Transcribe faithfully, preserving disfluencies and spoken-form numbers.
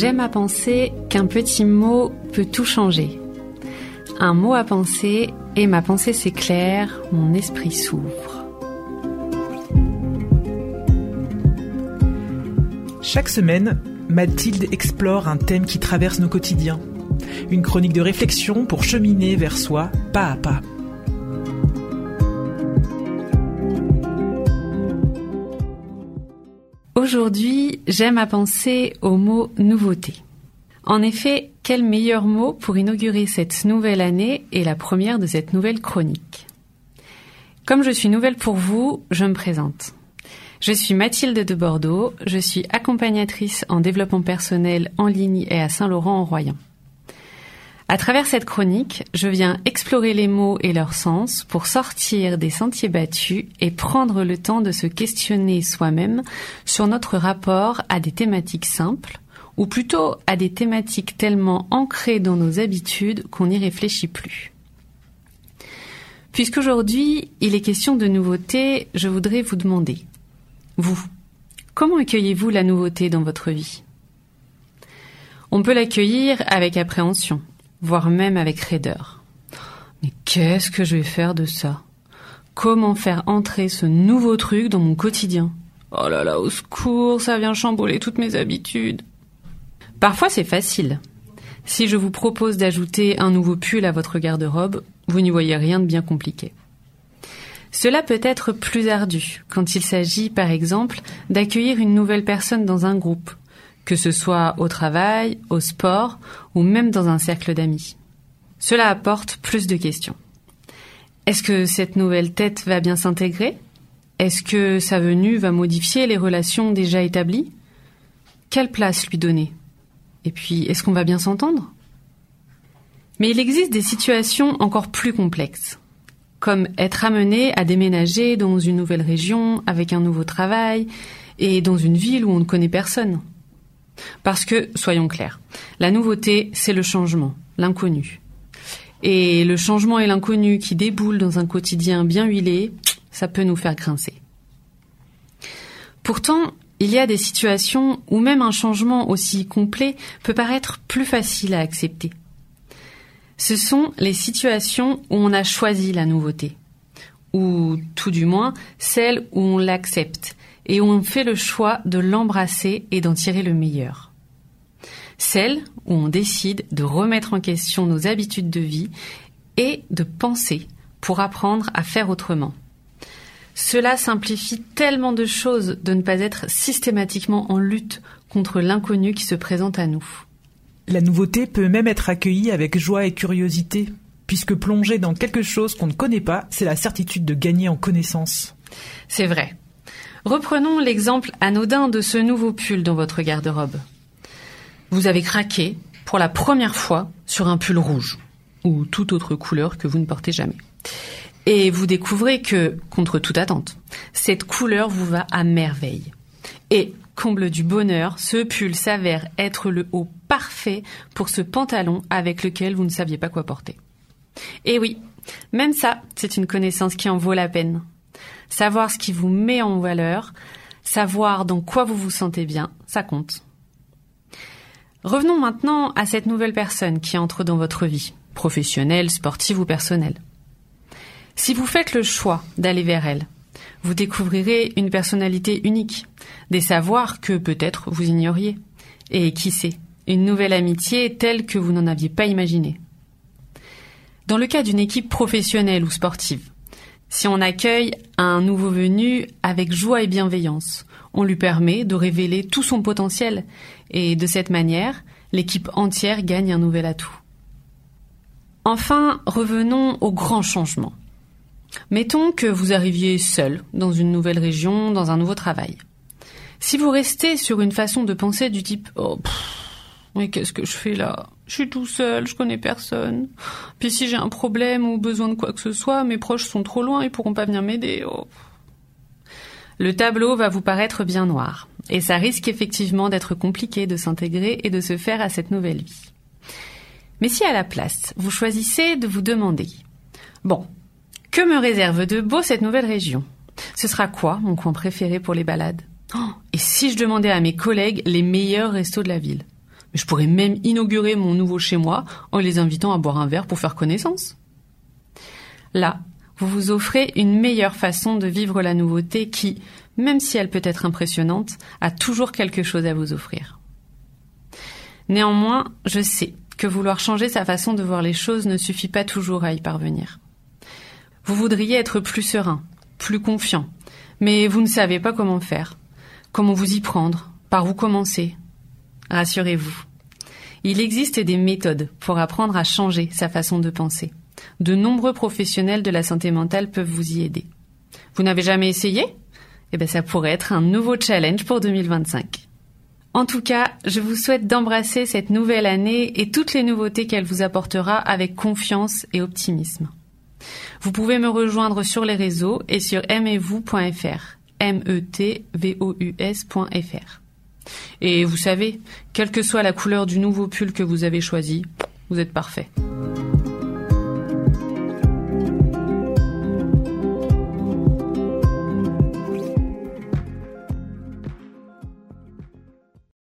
J'aime à penser qu'un petit mot peut tout changer. Un mot à penser et ma pensée s'éclaire, mon esprit s'ouvre. Chaque semaine, Mathilde explore un thème qui traverse nos quotidiens. Une chronique de réflexion pour cheminer vers soi, pas à pas. Aujourd'hui, j'aime à penser au mot « nouveauté ». En effet, quel meilleur mot pour inaugurer cette nouvelle année et la première de cette nouvelle chronique. Comme je suis nouvelle pour vous, je me présente. Je suis Mathilde de Bordeaux, je suis accompagnatrice en développement personnel en ligne et à Saint-Laurent-en-Royan. À travers cette chronique, je viens explorer les mots et leur sens pour sortir des sentiers battus et prendre le temps de se questionner soi-même sur notre rapport à des thématiques simples, ou plutôt à des thématiques tellement ancrées dans nos habitudes qu'on n'y réfléchit plus. Puisqu'aujourd'hui, il est question de nouveauté, je voudrais vous demander, vous, comment accueillez-vous la nouveauté dans votre vie ? On peut l'accueillir avec appréhension, voire même avec raideur. Mais qu'est-ce que je vais faire de ça ? Comment faire entrer ce nouveau truc dans mon quotidien ? Oh là là, au secours, ça vient chambouler toutes mes habitudes. Parfois c'est facile. Si je vous propose d'ajouter un nouveau pull à votre garde-robe, vous n'y voyez rien de bien compliqué. Cela peut être plus ardu quand il s'agit, par exemple, d'accueillir une nouvelle personne dans un groupe, que ce soit au travail, au sport ou même dans un cercle d'amis. Cela apporte plus de questions. Est-ce que cette nouvelle tête va bien s'intégrer ? Est-ce que sa venue va modifier les relations déjà établies ? Quelle place lui donner ? Et puis, est-ce qu'on va bien s'entendre ? Mais il existe des situations encore plus complexes, comme être amené à déménager dans une nouvelle région avec un nouveau travail et dans une ville où on ne connaît personne. Parce que, soyons clairs, la nouveauté, c'est le changement, l'inconnu. Et le changement et l'inconnu qui déboulent dans un quotidien bien huilé, ça peut nous faire grincer. Pourtant, il y a des situations où même un changement aussi complet peut paraître plus facile à accepter. Ce sont les situations où on a choisi la nouveauté, ou tout du moins celles où on l'accepte, et où on fait le choix de l'embrasser et d'en tirer le meilleur. Celles où on décide de remettre en question nos habitudes de vie et de penser pour apprendre à faire autrement. Cela simplifie tellement de choses de ne pas être systématiquement en lutte contre l'inconnu qui se présente à nous. La nouveauté peut même être accueillie avec joie et curiosité, puisque plonger dans quelque chose qu'on ne connaît pas, c'est la certitude de gagner en connaissance. C'est vrai. Reprenons l'exemple anodin de ce nouveau pull dans votre garde-robe. Vous avez craqué pour la première fois sur un pull rouge, ou toute autre couleur que vous ne portez jamais. Et vous découvrez que, contre toute attente, cette couleur vous va à merveille. Et, comble du bonheur, ce pull s'avère être le haut parfait pour ce pantalon avec lequel vous ne saviez pas quoi porter. Et oui, même ça, c'est une connaissance qui en vaut la peine. Savoir ce qui vous met en valeur, savoir dans quoi vous vous sentez bien, ça compte. Revenons maintenant à cette nouvelle personne qui entre dans votre vie, professionnelle, sportive ou personnelle. Si vous faites le choix d'aller vers elle, vous découvrirez une personnalité unique, des savoirs que peut-être vous ignoriez, et qui sait, une nouvelle amitié telle que vous n'en aviez pas imaginé. Dans le cas d'une équipe professionnelle ou sportive, si on accueille un nouveau venu avec joie et bienveillance, on lui permet de révéler tout son potentiel et de cette manière, l'équipe entière gagne un nouvel atout. Enfin, revenons au grand changement. Mettons que vous arriviez seul dans une nouvelle région, dans un nouveau travail. Si vous restez sur une façon de penser du type « Oh, pff, mais qu'est-ce que je fais là ? Je suis tout seul, je connais personne. Puis si j'ai un problème ou besoin de quoi que ce soit, mes proches sont trop loin, ils pourront pas venir m'aider. Oh. » Le tableau va vous paraître bien noir. Et ça risque effectivement d'être compliqué de s'intégrer et de se faire à cette nouvelle vie. Mais si à la place, vous choisissez de vous demander « Bon, que me réserve de beau cette nouvelle région ? Ce sera quoi mon coin préféré pour les balades ? Oh, et si je demandais à mes collègues les meilleurs restos de la ville ? Je pourrais même inaugurer mon nouveau chez moi en les invitant à boire un verre pour faire connaissance. Là, vous vous offrez une meilleure façon de vivre la nouveauté qui, même si elle peut être impressionnante, a toujours quelque chose à vous offrir. Néanmoins, je sais que vouloir changer sa façon de voir les choses ne suffit pas toujours à y parvenir. Vous voudriez être plus serein, plus confiant, mais vous ne savez pas comment faire, comment vous y prendre, par où commencer. Rassurez-vous, il existe des méthodes pour apprendre à changer sa façon de penser. De nombreux professionnels de la santé mentale peuvent vous y aider. Vous n'avez jamais essayé ? Eh bien, ça pourrait être un nouveau challenge pour deux mille vingt-cinq. En tout cas, je vous souhaite d'embrasser cette nouvelle année et toutes les nouveautés qu'elle vous apportera avec confiance et optimisme. Vous pouvez me rejoindre sur les réseaux et sur aimez vous point f r, M E T V O U S point F R. Et vous savez, quelle que soit la couleur du nouveau pull que vous avez choisi, vous êtes parfait.